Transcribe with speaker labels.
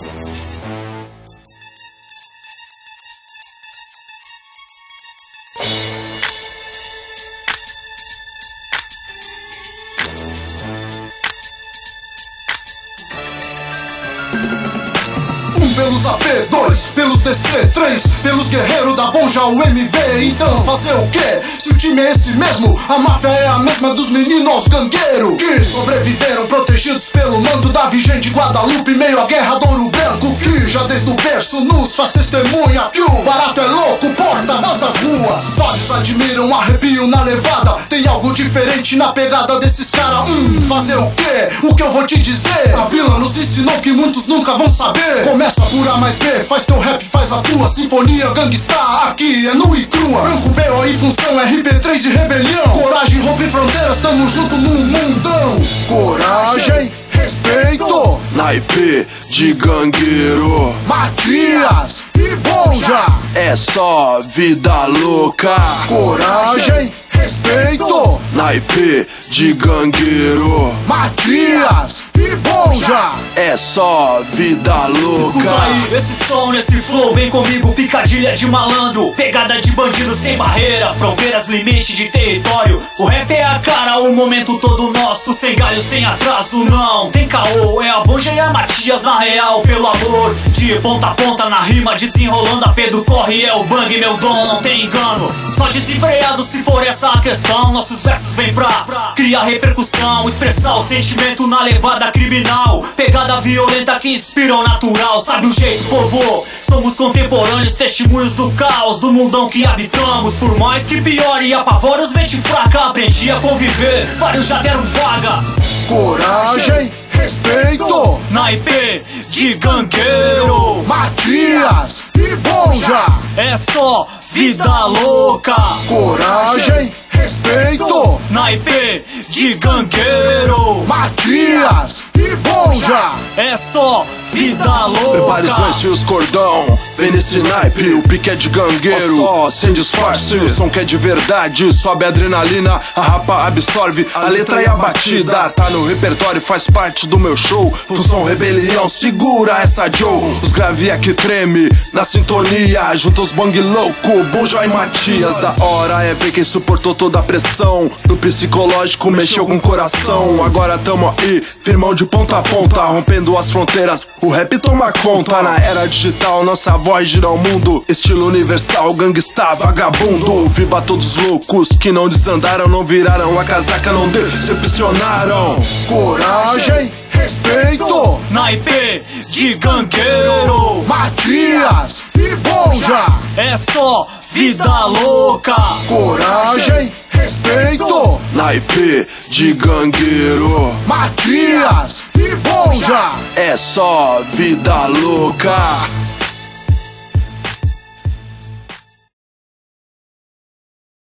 Speaker 1: Pelos AP, 2 pelos DC, 3 pelos guerreiros da Bonja, o MV. Então fazer o quê? Se o time é esse mesmo, a máfia é a mesma dos meninos gangueiros que sobreviveram protegidos pelo manto da Virgem de Guadalupe, meio à guerra do Ouro Branco, que já desde o berço nos faz testemunha que o barato é louco, porta-voz das ruas. Vários admiram, arrepio na levada. Tem algo diferente na pegada desses caras. Fazer o quê? O que eu vou te dizer? A vila nos ensinou que muitos nunca vão saber. Começa por A mais B, faz teu rap, faz a tua sinfonia gangsta, aqui é nua e crua. Branco, B.O. e função, RP3 de rebelião. Coragem, rompe fronteiras, tamo junto no mundão. Coragem, respeito,
Speaker 2: naipe de gangueiro,
Speaker 1: Matias e Bonja.
Speaker 2: É só vida louca.
Speaker 1: Coragem, respeito,
Speaker 2: naipe de gangueiro,
Speaker 1: Matias e Bonja.
Speaker 2: É só vida louca.
Speaker 3: Escuta aí, esse som, esse flow, vem comigo, picadilha de malandro, pegada de bandido sem barreira, fronteiras, limite de território. O rap é a cara, o momento todo nosso, sem galho, sem atraso, não tem caô. É a Bonja e a Matias na real, pelo amor, de ponta a ponta na rima, desenrolando a Pedro corre, é o bang, meu dom, não tem engano. Só desenfreado se for essa a questão, nossos versos vêm pra criar repercussão, expressar o sentimento na levada criminal, pegada violenta que inspira o natural. Sabe o jeito, povo? Somos contemporâneos, testemunhos do caos, do mundão que habitamos. Por mais que piore e apavore os mente fraca, aprendi a conviver, vários já deram vaga.
Speaker 1: Coragem, respeito,
Speaker 3: naipe de gangueiro,
Speaker 1: Matias e Bonja.
Speaker 3: É só vida louca.
Speaker 1: Coragem, respeito,
Speaker 3: naipe de gangueiro,
Speaker 1: Matias e Bonja.
Speaker 3: É só vida louca.
Speaker 2: Prepare os lenços e os cordão, vem nesse naipe, o pique é de gangueiro, só sem disfarce, o som que é de verdade, sobe a adrenalina, a rapa absorve a letra e a batida, tá no repertório, faz parte do meu show, função rebelião, segura essa Joe, os grave é que treme, na sintonia, junta os bang louco, Bonja e Matias, da hora é ver quem suportou toda a pressão, do psicológico mexeu com o coração, agora tamo aí, firmão de ponta a ponta, rompendo as fronteiras, o rap toma conta, na era digital nossa voz gira o mundo, estilo universal, gangsta, vagabundo. Viva todos loucos que não desandaram, não viraram a casaca, não decepcionaram.
Speaker 1: Coragem, respeito,
Speaker 3: naipe de gangueiro,
Speaker 1: Matias e Bonja.
Speaker 3: É só vida louca.
Speaker 1: Coragem, respeito,
Speaker 2: naipe de gangueiro,
Speaker 1: Matias e Bonja.
Speaker 2: É só vida louca.